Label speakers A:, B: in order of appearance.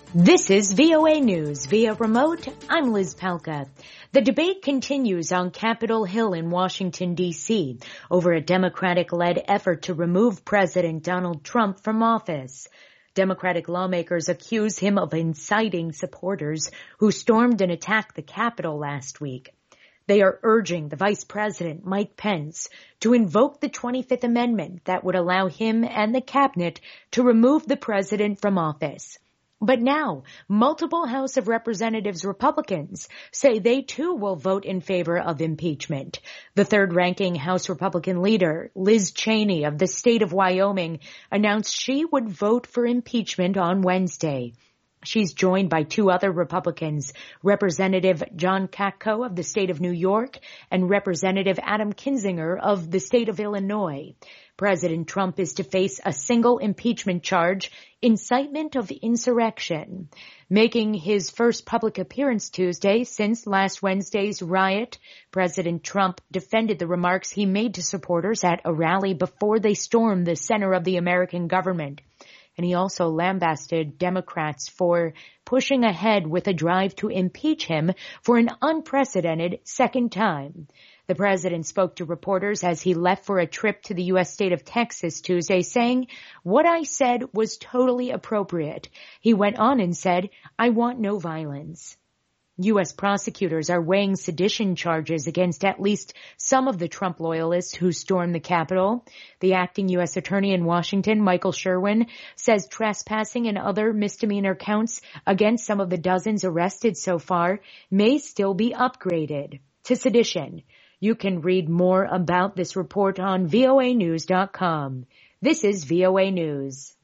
A: This is VOA News via remote. I'm Liz Palka. The debate continues on Capitol Hill in Washington, D.C. over a Democratic-led effort to remove President Donald Trump from office. Democratic lawmakers accuse him of inciting supporters who stormed and attacked the Capitol last week. They are urging the Vice President, Mike Pence, to invoke the 25th Amendment that would allow him and the cabinet to remove the president from office. But now, multiple House of Representatives Republicans say they too will vote in favor of impeachment. The third-ranking House Republican leader, Liz Cheney of the state of Wyoming, announced she would vote for impeachment on Wednesday. She's joined by two other Republicans, Representative John Katko of the state of New York and Representative Adam Kinzinger of the state of Illinois. President Trump is to face a single impeachment charge, incitement of insurrection. Making his first public appearance Tuesday since last Wednesday's riot, President Trump defended the remarks he made to supporters at a rally before they stormed the center of the American government. And he also lambasted Democrats for pushing ahead with a drive to impeach him for an unprecedented second time. The president spoke to reporters as he left for a trip to the U.S. state of Texas Tuesday, saying, "What I said was totally appropriate." He went on and said, "I want no violence." U.S. prosecutors are weighing sedition charges against at least some of the Trump loyalists who stormed the Capitol. The acting U.S. attorney in Washington, Michael Sherwin, says trespassing and other misdemeanor counts against some of the dozens arrested so far may still be upgraded to sedition. You can read more about this report on voanews.com. This is VOA News.